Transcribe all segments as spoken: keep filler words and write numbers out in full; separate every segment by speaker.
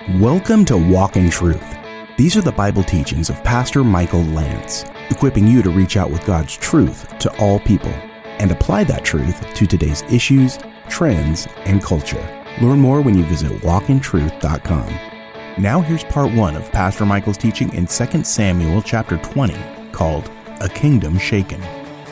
Speaker 1: Welcome to Walk in Truth. These are the Bible teachings of Pastor Michael Lance, equipping you to reach out with God's truth to all people and apply that truth to today's issues, trends, and culture. Learn more when you visit walk in truth dot com. Now here's part one of Pastor Michael's teaching in Second Samuel chapter twenty, called A Kingdom Shaken.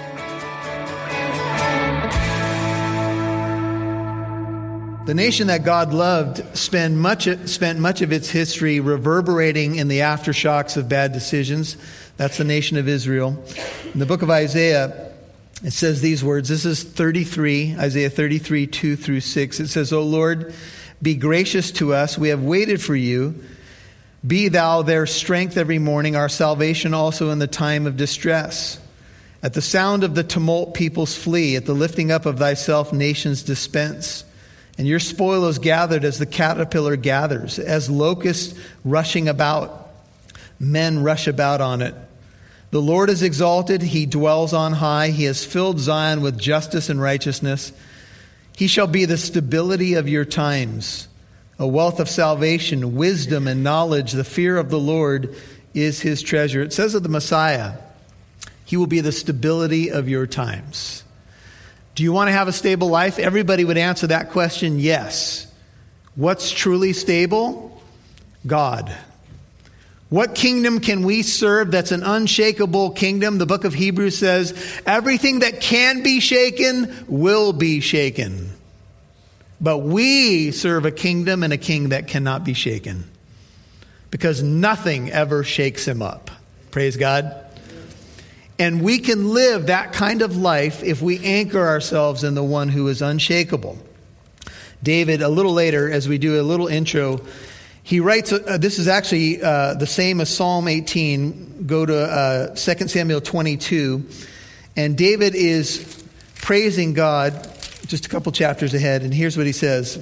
Speaker 2: The nation that God loved spent much, spent much of its history reverberating in the aftershocks of bad decisions. That's the nation of Israel. In the book of Isaiah, it says these words. This is thirty-three, Isaiah thirty-three, two through six. It says, O Lord, be gracious to us. We have waited for you. Be thou their strength every morning, our salvation also in the time of distress. At the sound of the tumult, peoples flee. At the lifting up of thyself, nations dispense. And your spoil is gathered as the caterpillar gathers, as locusts rushing about. Men rush about on it. The Lord is exalted. He dwells on high. He has filled Zion with justice and righteousness. He shall be the stability of your times, a wealth of salvation, wisdom and knowledge. The fear of the Lord is his treasure. It says of the Messiah, he will be the stability of your times. Do you want to have a stable life? Everybody would answer that question, yes. What's truly stable? God. What kingdom can we serve that's an unshakable kingdom? The book of Hebrews says, everything that can be shaken will be shaken. But we serve a kingdom and a king that cannot be shaken, because nothing ever shakes him up. Praise God. And we can live that kind of life if we anchor ourselves in the one who is unshakable. David, a little later, as we do a little intro, he writes, uh, this is actually uh, the same as Psalm eighteen. Go to uh, Second Samuel twenty-two. And David is praising God just a couple chapters ahead. And here's what he says.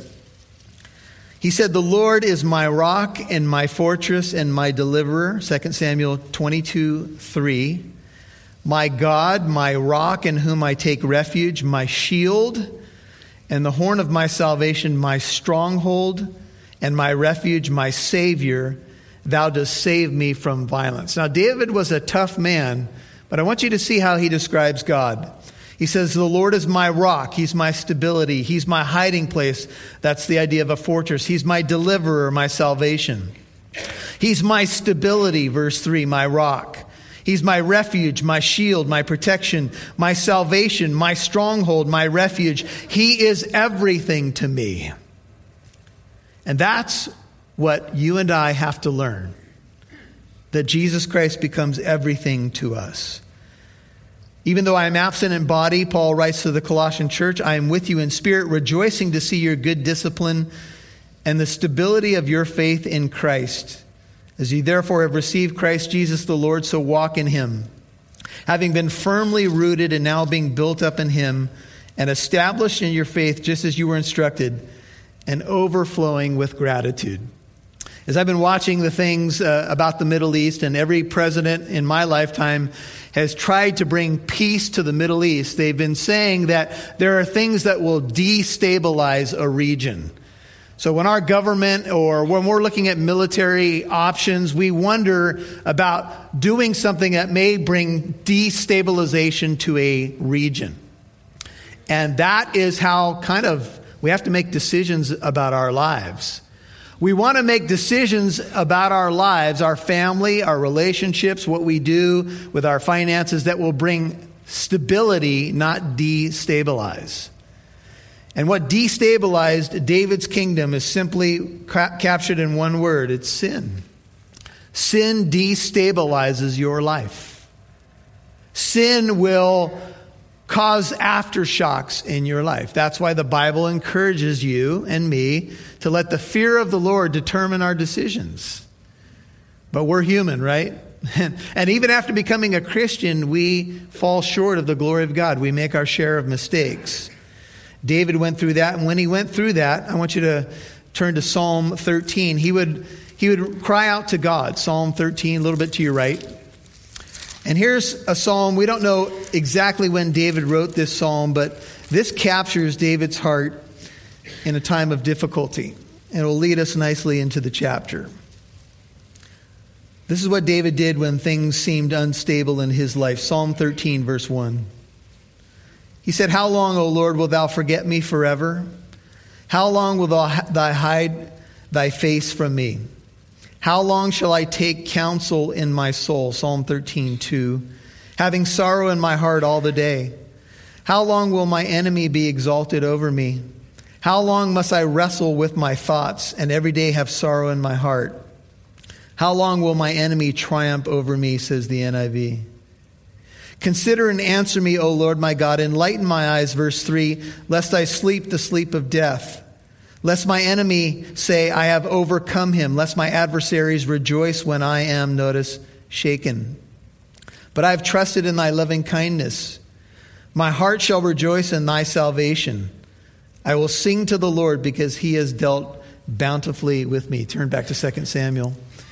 Speaker 2: He said, the Lord is my rock and my fortress and my deliverer. Second Samuel twenty-two, three. My God, my rock in whom I take refuge, my shield and the horn of my salvation, my stronghold and my refuge, my Savior, thou dost save me from violence. Now, David was a tough man, but I want you to see how he describes God. He says, the Lord is my rock. He's my stability. He's my hiding place. That's the idea of a fortress. He's my deliverer, my salvation. He's my stability, verse three, my rock. He's my refuge, my shield, my protection, my salvation, my stronghold, my refuge. He is everything to me. And that's what you and I have to learn, that Jesus Christ becomes everything to us. Even though I am absent in body, Paul writes to the Colossian church, I am with you in spirit, rejoicing to see your good discipline and the stability of your faith in Christ. As ye therefore have received Christ Jesus the Lord, so walk in him, having been firmly rooted and now being built up in him and established in your faith just as you were instructed, and overflowing with gratitude. As I've been watching the things uh, about the Middle East, and every president in my lifetime has tried to bring peace to the Middle East, they've been saying that there are things that will destabilize a region. So when our government or when we're looking at military options, we wonder about doing something that may bring destabilization to a region. And that is how kind of we have to make decisions about our lives. We want to make decisions about our lives, our family, our relationships, what we do with our finances that will bring stability, not destabilize. And what destabilized David's kingdom is simply ca- captured in one word. It's sin. Sin destabilizes your life. Sin will cause aftershocks in your life. That's why the Bible encourages you and me to let the fear of the Lord determine our decisions. But we're human, right? And, and even after becoming a Christian, we fall short of the glory of God. We make our share of mistakes. David went through that, and when he went through that, I want you to turn to Psalm thirteen. He would he would cry out to God. Psalm thirteen, a little bit to your right. And here's a psalm. We don't know exactly when David wrote this psalm, but this captures David's heart in a time of difficulty. and it will lead us nicely into the chapter. This is what David did when things seemed unstable in his life. Psalm thirteen, verse one. He said, "How long, O Lord, wilt thou forget me forever? How long wilt thou hide thy face from me? How long shall I take counsel in my soul?" Psalm thirteen, two. "Having sorrow in my heart all the day. How long will my enemy be exalted over me? How long must I wrestle with my thoughts and every day have sorrow in my heart? How long will my enemy triumph over me?" says the N I V. "Consider and answer me, O Lord my God. Enlighten my eyes," verse three, "lest I sleep the sleep of death. Lest my enemy say, I have overcome him. Lest my adversaries rejoice when I am," notice, "shaken. But I have trusted in thy loving kindness. My heart shall rejoice in thy salvation. I will sing to the Lord because he has dealt bountifully with me." Turn back to Second Samuel.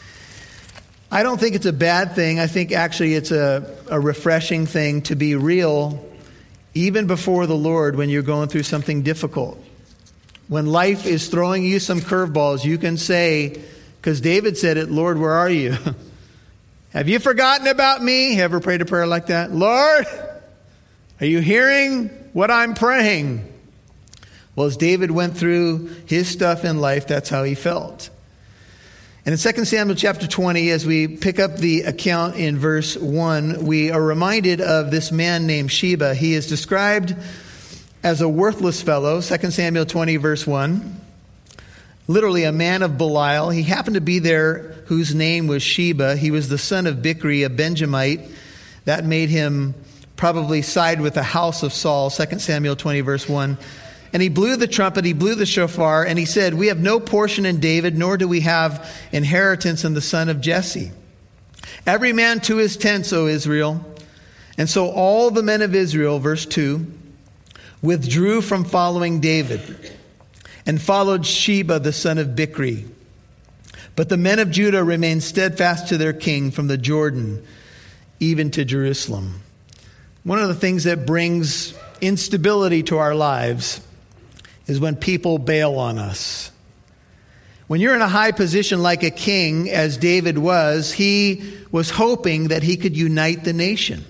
Speaker 2: I don't think it's a bad thing. I think actually it's a, a refreshing thing to be real even before the Lord when you're going through something difficult. When life is throwing you some curveballs, you can say, because David said it, "Lord, where are you? Have you forgotten about me?" Ever prayed a prayer like that? "Lord, are you hearing what I'm praying?" Well, as David went through his stuff in life, that's how he felt. And in Second Samuel chapter twenty, as we pick up the account in verse one, we are reminded of this man named Sheba. He is described as a worthless fellow. Second Samuel twenty, verse one. Literally a man of Belial. He happened to be there whose name was Sheba. He was the son of Bichri, a Benjamite. That made him probably side with the house of Saul. Second Samuel twenty, verse one. "And he blew the trumpet, he blew the shofar, and he said, We have no portion in David, nor do we have inheritance in the son of Jesse. Every man to his tents, O Israel. And so all the men of Israel," verse two, "withdrew from following David and followed Sheba, the son of Bichri. But the men of Judah remained steadfast to their king from the Jordan, even to Jerusalem." One of the things that brings instability to our lives is when people bail on us. When you're in a high position like a king, as David was, he was hoping that he could unite the nation.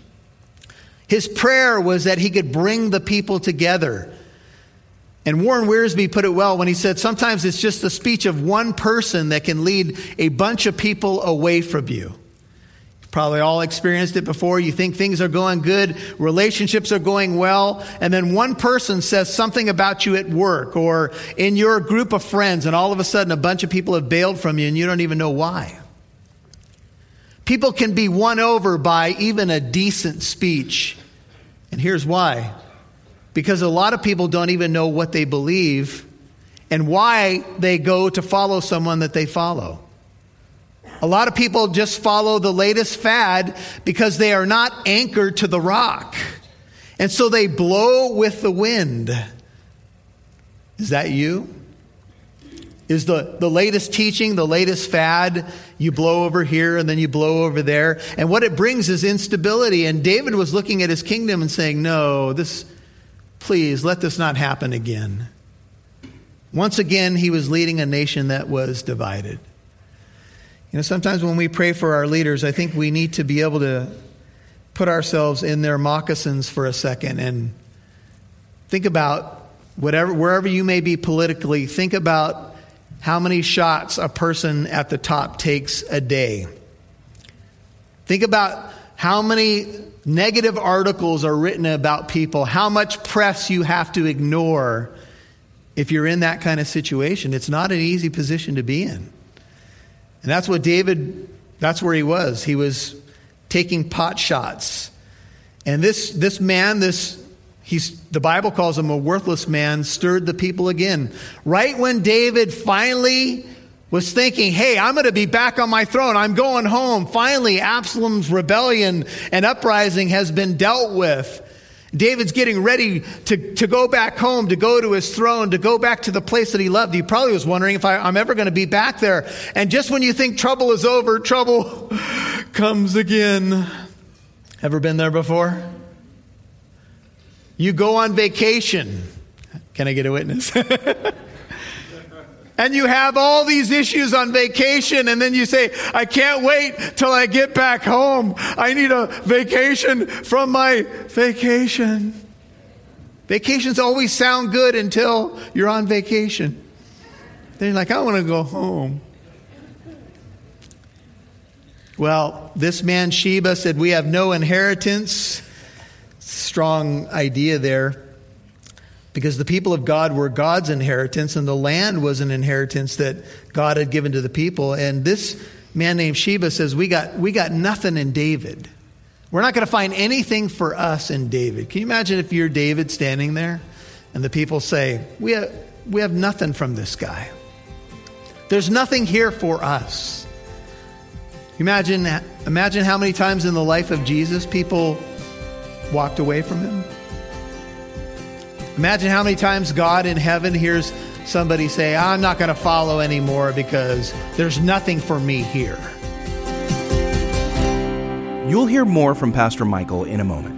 Speaker 2: His prayer was that he could bring the people together. And Warren Wiersbe put it well when he said, sometimes it's just the speech of one person that can lead a bunch of people away from you. You've probably all experienced it before. You think things are going good, relationships are going well, and then one person says something about you at work or in your group of friends, and all of a sudden a bunch of people have bailed from you and you don't even know why. People can be won over by even a decent speech. And here's why. Because a lot of people don't even know what they believe and why they go to follow someone that they follow. A lot of people just follow the latest fad because they are not anchored to the rock. And so they blow with the wind. Is that you? Is the, the latest teaching, the latest fad, you blow over here and then you blow over there. And what it brings is instability. And David was looking at his kingdom and saying, no, this, please let this not happen again. Once again, he was leading a nation that was divided. You know, sometimes when we pray for our leaders, I think we need to be able to put ourselves in their moccasins for a second and think about whatever, wherever you may be politically, think about how many shots a person at the top takes a day. Think about how many negative articles are written about people, how much press you have to ignore if you're in that kind of situation. It's not an easy position to be in. And that's what David, that's where he was. He was taking pot shots. And this this man, this he's the Bible calls him a worthless man, stirred the people again. Right when David finally was thinking, hey, I'm going to be back on my throne. I'm going home. Finally, Absalom's rebellion and uprising has been dealt with. David's getting ready to, to go back home, to go to his throne, to go back to the place that he loved. He probably was wondering if I, I'm ever going to be back there. And just when you think trouble is over, trouble comes again. Ever been there before? You go on vacation. Can I get a witness? And you have all these issues on vacation, and then you say, I can't wait till I get back home. I need a vacation from my vacation. Vacations always sound good until you're on vacation. Then you're like, I want to go home. Well, this man Sheba said, we have no inheritance. Strong idea there. Because the people of God were God's inheritance, and the land was an inheritance that God had given to the people. And this man named Sheba says, we got we got nothing in David. We're not going to find anything for us in David. Can you imagine if you're David standing there and the people say, we have, we have nothing from this guy. There's nothing here for us. Imagine, imagine how many times in the life of Jesus people walked away from him. Imagine how many times God in heaven hears somebody say, I'm not going to follow anymore because there's nothing for me here.
Speaker 1: You'll hear more from Pastor Michael in a moment.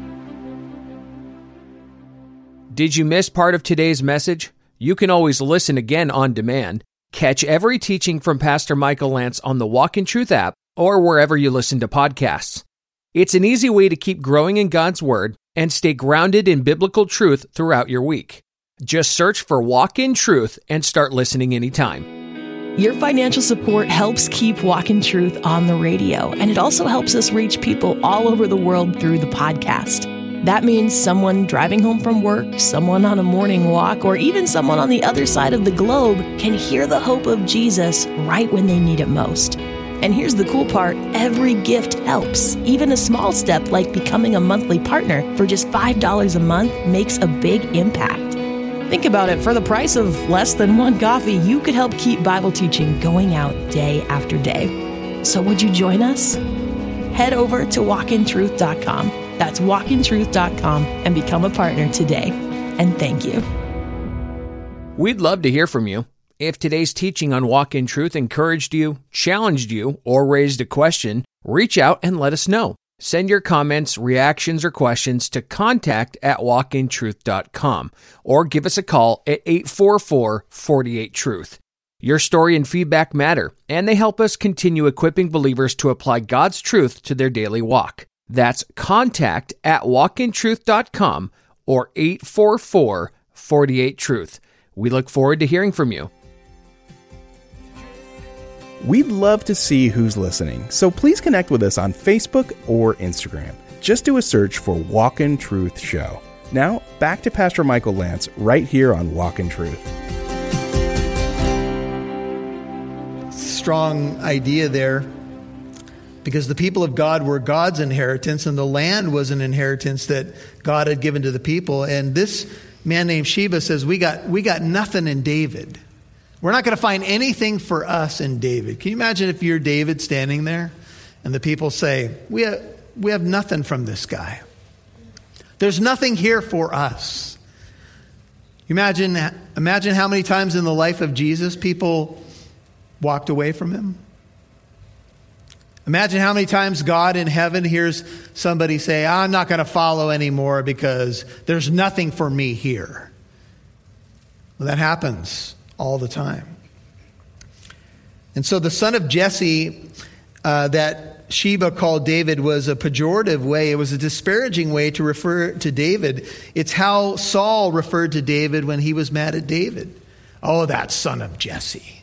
Speaker 3: Did you miss part of today's message? You can always listen again on demand. Catch every teaching from Pastor Michael Lantz on the Walk in Truth app or wherever you listen to podcasts. It's an easy way to keep growing in God's Word and stay grounded in biblical truth throughout your week. Just search for Walk in Truth and start listening anytime.
Speaker 4: Your financial support helps keep Walk in Truth on the radio, and it also helps us reach people all over the world through the podcast. That means someone driving home from work, someone on a morning walk, or even someone on the other side of the globe can hear the hope of Jesus right when they need it most. And here's the cool part, every gift helps. Even a small step like becoming a monthly partner for just five dollars a month makes a big impact. Think about it, for the price of less than one coffee, you could help keep Bible teaching going out day after day. So would you join us? Head over to walk in truth dot com. That's walk in truth dot com and become a partner today. And thank you.
Speaker 3: We'd love to hear from you. If today's teaching on Walk in Truth encouraged you, challenged you, or raised a question, reach out and let us know. Send your comments, reactions, or questions to contact at walk in truth dot com or give us a call at eight four four, four eight, truth. Your story and feedback matter, and they help us continue equipping believers to apply God's truth to their daily walk. That's contact at walk in truth dot com or eight four four, four eight, truth. We look forward to hearing from you.
Speaker 1: We'd love to see who's listening, so please connect with us on Facebook or Instagram. Just do a search for Walk in Truth Show. Now, back to Pastor Michael Lantz right here on Walk in Truth.
Speaker 2: Strong idea there, because the people of God were God's inheritance, and the land was an inheritance that God had given to the people. And this man named Sheba says, we got we got nothing in David. We're not going to find anything for us in David. Can you imagine if you're David standing there and the people say, we have, we have nothing from this guy. There's nothing here for us. Imagine, imagine how many times in the life of Jesus people walked away from him. Imagine how many times God in heaven hears somebody say, I'm not going to follow anymore because there's nothing for me here. Well, that happens all the time. And so the son of Jesse uh, that Sheba called David was a pejorative way. It was a disparaging way to refer to David. It's how Saul referred to David when he was mad at David. Oh, that son of Jesse.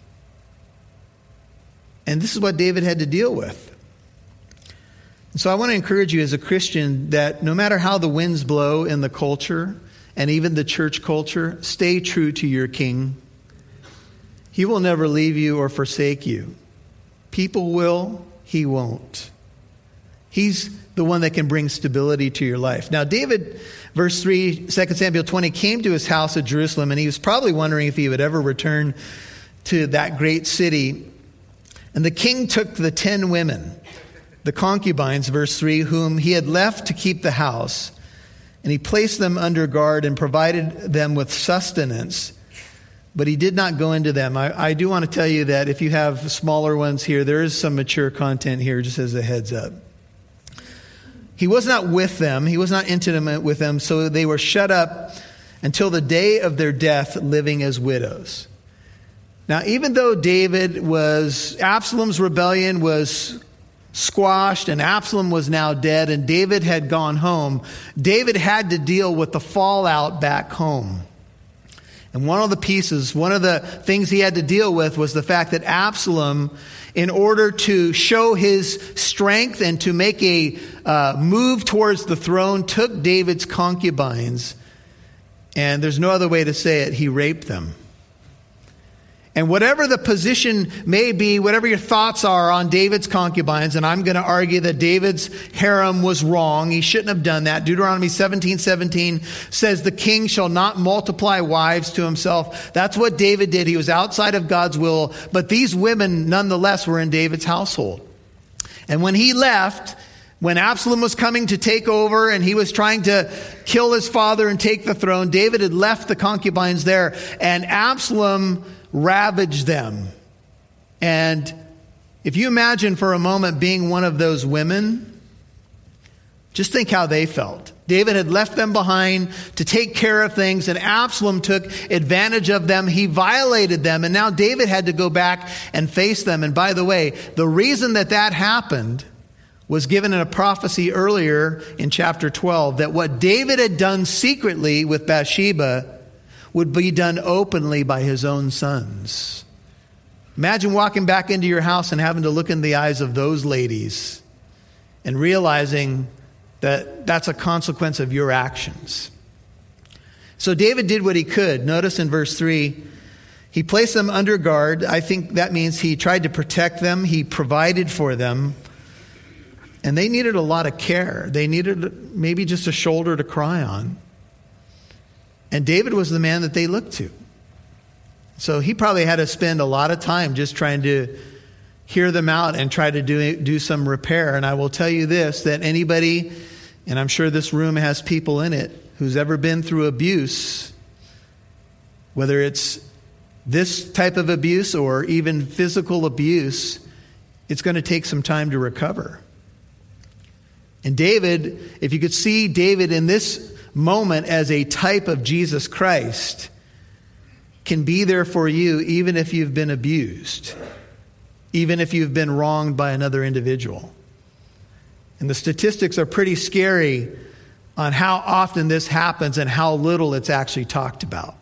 Speaker 2: And this is what David had to deal with. And so I want to encourage you as a Christian that no matter how the winds blow in the culture and even the church culture, stay true to your King. He will never leave you or forsake you. People will, he won't. He's the one that can bring stability to your life. Now, David, verse three, Second Samuel twenty, came to his house at Jerusalem, and he was probably wondering if he would ever return to that great city. And the king took the ten women, the concubines, verse three, whom he had left to keep the house, and he placed them under guard and provided them with sustenance. But he did not go into them. I, I do want to tell you that if you have smaller ones here, there is some mature content here, just as a heads up. He was not with them. He was not intimate with them. So they were shut up until the day of their death, living as widows. Now, even though David was, Absalom's rebellion was squashed and Absalom was now dead and David had gone home, David had to deal with the fallout back home. And one of the pieces, one of the things he had to deal with was the fact that Absalom, in order to show his strength and to make a uh, move towards the throne, took David's concubines, and there's no other way to say it, he raped them. And whatever the position may be, whatever your thoughts are on David's concubines, and I'm going to argue that David's harem was wrong. He shouldn't have done that. Deuteronomy seventeen seventeen says the king shall not multiply wives to himself. That's what David did. He was outside of God's will, but these women nonetheless were in David's household. And when he left, when Absalom was coming to take over and he was trying to kill his father and take the throne, David had left the concubines there, and Absalom ravaged them. And if you imagine for a moment being one of those women, just think how they felt. David had left them behind to take care of things, and Absalom took advantage of them. He violated them, and now David had to go back and face them. And by the way, the reason that that happened was given in a prophecy earlier in chapter twelve, that what David had done secretly with Bathsheba would be done openly by his own sons. Imagine walking back into your house and having to look in the eyes of those ladies and realizing that that's a consequence of your actions. So David did what he could. Notice in verse three, he placed them under guard. I think that means he tried to protect them. He provided for them. And they needed a lot of care. They needed maybe just a shoulder to cry on. And David was the man that they looked to. So he probably had to spend a lot of time just trying to hear them out and try to do, do some repair. And I will tell you this, that anybody, and I'm sure this room has people in it, who's ever been through abuse, whether it's this type of abuse or even physical abuse, it's going to take some time to recover. And David, if you could see David in this moment as a type of Jesus Christ, can be there for you even if you've been abused, even if you've been wronged by another individual. And the statistics are pretty scary on how often this happens and how little it's actually talked about.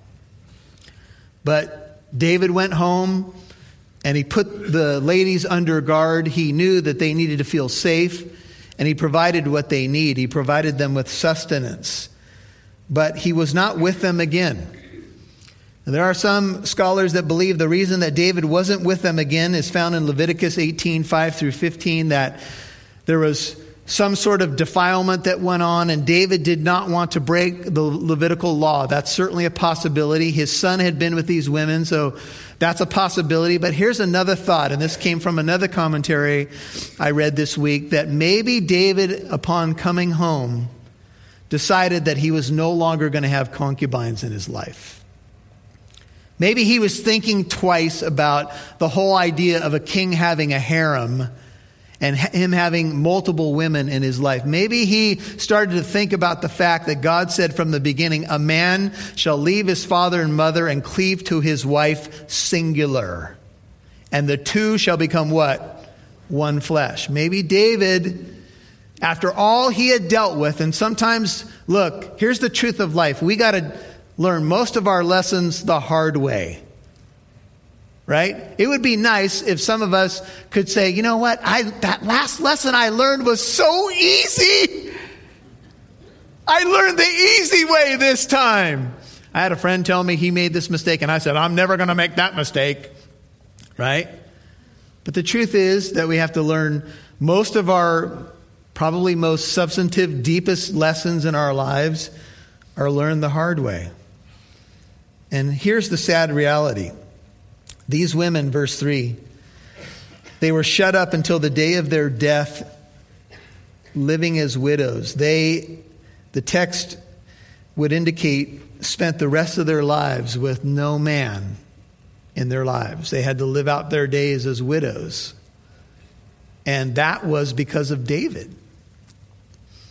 Speaker 2: But David went home and he put the ladies under guard. He knew that they needed to feel safe, and he provided what they need. He provided them with sustenance. But he was not with them again. And there are some scholars that believe the reason that David wasn't with them again is found in Leviticus eighteen, five through fifteen, that there was some sort of defilement that went on, and David did not want to break the Levitical law. That's certainly a possibility. His son had been with these women, so that's a possibility. But here's another thought, and this came from another commentary I read this week, that maybe David, upon coming home, decided that he was no longer going to have concubines in his life. Maybe he was thinking twice about the whole idea of a king having a harem and him having multiple women in his life. Maybe he started to think about the fact that God said from the beginning, a man shall leave his father and mother and cleave to his wife, singular. And the two shall become what? One flesh. Maybe David, after all he had dealt with, and sometimes, look, here's the truth of life. We got to learn most of our lessons the hard way. Right? It would be nice if some of us could say, you know what? I that last lesson I learned was so easy. I learned the easy way this time. I had a friend tell me he made this mistake, and I said, I'm never going to make that mistake. Right? But the truth is that we have to learn most of our probably most substantive, deepest lessons in our lives are learned the hard way. And here's the sad reality. These women, verse three, they were shut up until the day of their death, living as widows. They, the text would indicate, spent the rest of their lives with no man in their lives. They had to live out their days as widows. And that was because of David.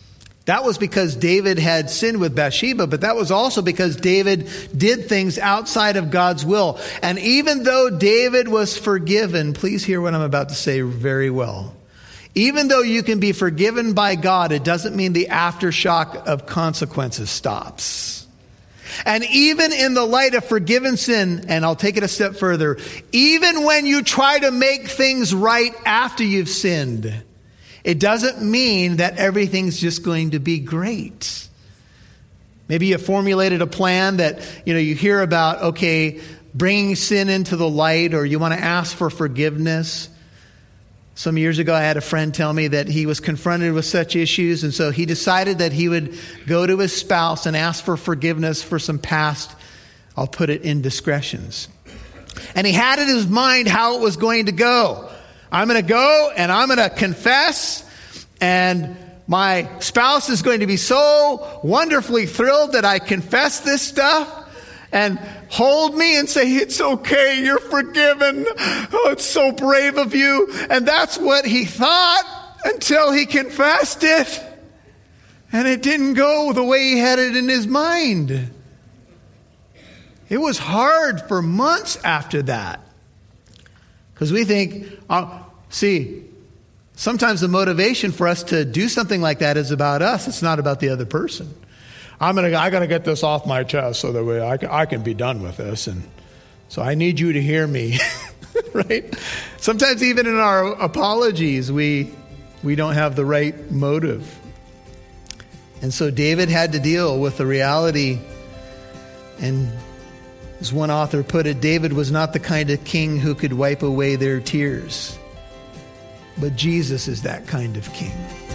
Speaker 2: That was because David had sinned with Bathsheba, but that was also because David did things outside of God's will. And even though David was forgiven, please hear what I'm about to say very well. Even though you can be forgiven by God, it doesn't mean the aftershock of consequences stops. And even in the light of forgiven sin, and I'll take it a step further, even when you try to make things right after you've sinned, it doesn't mean that everything's just going to be great. Maybe you formulated a plan that, you know, you hear about, okay, bringing sin into the light, or you want to ask for forgiveness. Some years ago, I had a friend tell me that he was confronted with such issues, and so he decided that he would go to his spouse and ask for forgiveness for some past, I'll put it, indiscretions. And he had in his mind how it was going to go. I'm going to go and I'm going to confess, and my spouse is going to be so wonderfully thrilled that I confess this stuff and hold me and say, it's okay, you're forgiven. Oh, it's so brave of you. And that's what he thought until he confessed it. And it didn't go the way he had it in his mind. It was hard for months after that. Because we think, oh, see, sometimes the motivation for us to do something like that is about us. It's not about the other person. I'm gonna, I gotta get this off my chest so that way I can, I can be done with this. And so I need you to hear me, right? Sometimes even in our apologies, we we don't have the right motive. And so David had to deal with the reality. And as one author put it, David was not the kind of king who could wipe away their tears. But Jesus is that kind of king.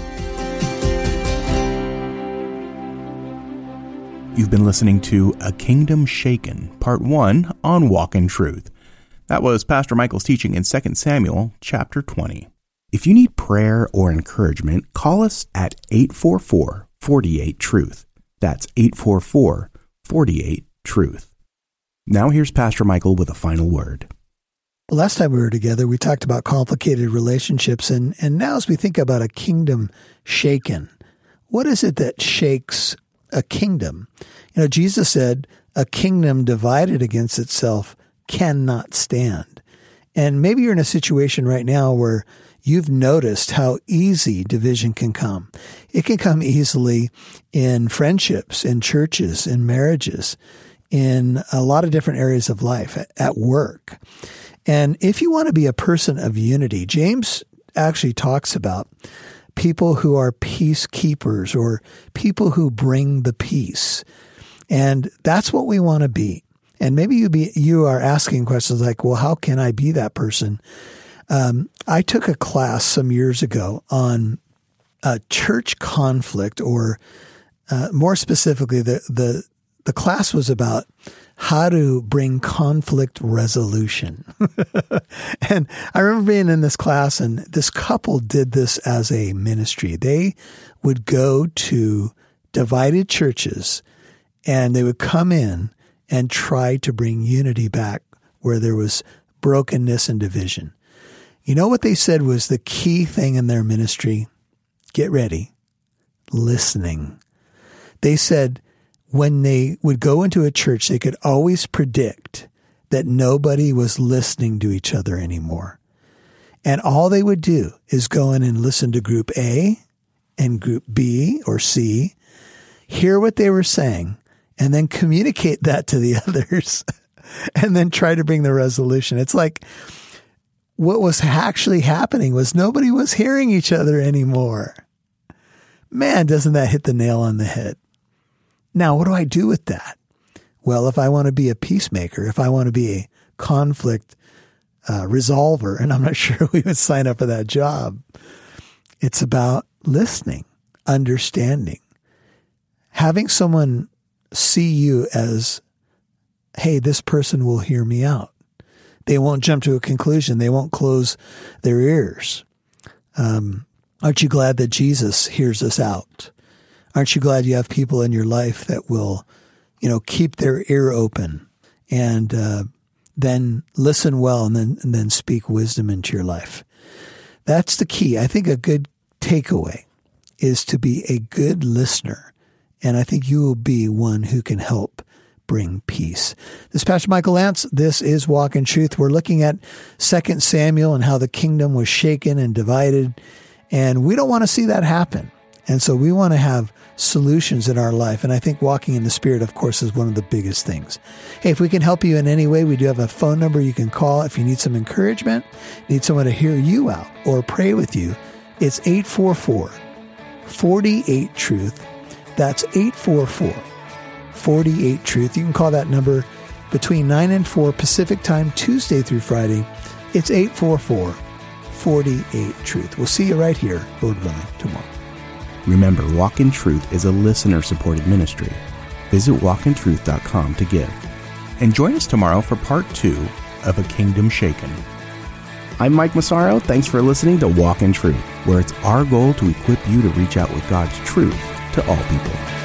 Speaker 1: You've been listening to A Kingdom Shaken, Part one on Walk in Truth. That was Pastor Michael's teaching in Second Samuel, chapter twenty. If you need prayer or encouragement, call us at eight four four, four eight, TRUTH. That's eight four four, four eight, TRUTH. Now here's Pastor Michael with a final word.
Speaker 5: Last time we were together, we talked about complicated relationships, and, and now as we think about a kingdom shaken, what is it that shakes a kingdom? You know, Jesus said, a kingdom divided against itself cannot stand. And maybe you're in a situation right now where you've noticed how easy division can come. It can come easily in friendships, in churches, in marriages, in a lot of different areas of life, at work. And if you want to be a person of unity, James actually talks about people who are peacekeepers or people who bring the peace. And that's what we want to be. And maybe you be you are asking questions like, well, how can I be that person? Um, I took a class some years ago on uh, church conflict, or uh, more specifically, the, the the class was about how to bring conflict resolution. And I remember being in this class, and this couple did this as a ministry. They would go to divided churches, and they would come in and try to bring unity back where there was brokenness and division. You know what they said was the key thing in their ministry? Get ready. Listening. They said when they would go into a church, they could always predict that nobody was listening to each other anymore. And all they would do is go in and listen to group A and group B or C, hear what they were saying, and then communicate that to the others, and then try to bring the resolution. It's like what was actually happening was nobody was hearing each other anymore. Man, doesn't that hit the nail on the head? Now, what do I do with that? Well, if I want to be a peacemaker, if I want to be a conflict uh, resolver, and I'm not sure we would sign up for that job, it's about listening, understanding, having someone see you as, hey, this person will hear me out. They won't jump to a conclusion. They won't close their ears. Um, aren't you glad that Jesus hears us out? Aren't you glad you have people in your life that will, you know, keep their ear open and uh, then listen well and then and then speak wisdom into your life? That's the key. I think a good takeaway is to be a good listener. And I think you will be one who can help bring peace. This is Pastor Michael Lance. This is Walk in Truth. We're looking at Second Samuel and how the kingdom was shaken and divided. And we don't want to see that happen. And so we want to have solutions in our life. And I think walking in the Spirit, of course, is one of the biggest things. Hey, if we can help you in any way, we do have a phone number you can call. If you need some encouragement, need someone to hear you out or pray with you, it's eight four four, four eight, truth. That's eight four four, four eight, truth. You can call that number between nine and four Pacific time, Tuesday through Friday. It's eight four four, four eight, truth. We'll see you right here, Lord willing, tomorrow.
Speaker 1: Remember, Walk in Truth is a listener-supported ministry. Visit walk in truth dot com to give. And join us tomorrow for part two of A Kingdom Shaken. I'm Mike Massaro. Thanks for listening to Walk in Truth, where it's our goal to equip you to reach out with God's truth to all people.